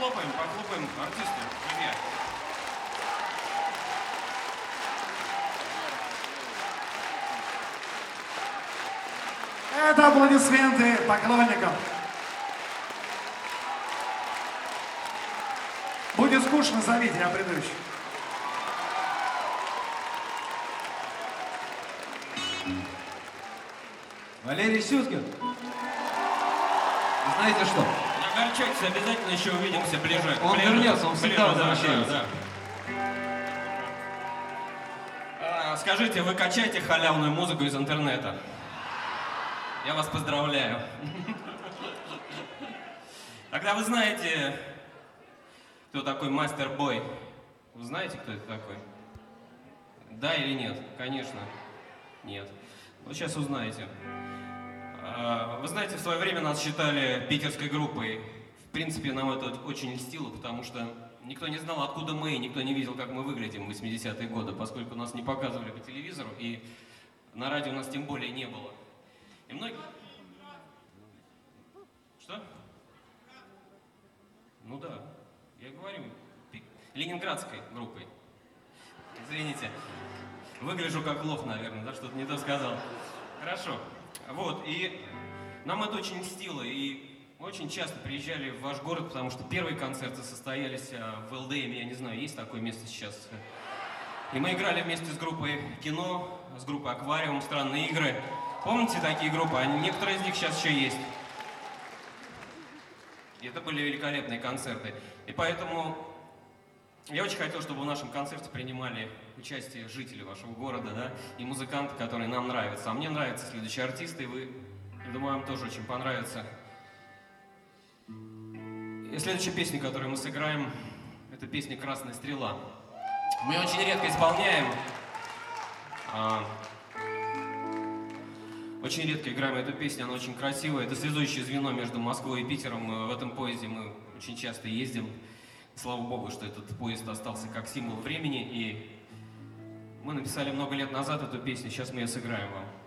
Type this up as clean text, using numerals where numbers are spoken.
похлопаем артисту, друзья. Это аплодисменты поклонникам. Будет скучно, зовите, я приду еще. Валерий Сюткин. Знаете что? Не огорчайтесь, обязательно еще увидимся ближе. Он ближе, вернется, он всегда ближе, возвращается. Да. Скажите, вы качаете халявную музыку из интернета? Я вас поздравляю. Тогда вы знаете, кто такой Мастер Бой? Вы знаете, кто это такой? Да или нет? Конечно. Нет. Вот сейчас узнаете. Вы знаете, в свое время нас считали питерской группой. В принципе, нам это очень льстило, потому что никто не знал, откуда мы, и никто не видел, как мы выглядим в 80-е годы, поскольку нас не показывали по телевизору, и на радио у нас тем более не было. И многие... Что? Ну да, я говорю, ленинградской группой. Извините, выгляжу как лох, наверное, да, что-то не то сказал. Хорошо, вот, и нам это очень льстило, и мы очень часто приезжали в ваш город, потому что первые концерты состоялись в ЛДМ, я не знаю, есть такое место сейчас. И мы играли вместе с группой «Кино», с группой «Аквариум», «Странные игры». Помните такие группы? Некоторые из них сейчас еще есть. И это были великолепные концерты. И поэтому я очень хотел, чтобы в нашем концерте принимали участие жители вашего города, да, и музыканты, которые нам нравятся. А мне нравятся следующие артисты, и вы, я думаю, вам тоже очень понравится. И следующая песня, которую мы сыграем, это песня «Красная стрела». Мы ее очень редко исполняем. Очень редко играем эту песню, она очень красивая. Это связующее звено между Москвой и Питером. В этом поезде мы очень часто ездим. И слава богу, что этот поезд остался как символ времени. И мы написали много лет назад эту песню, сейчас мы ее сыграем вам.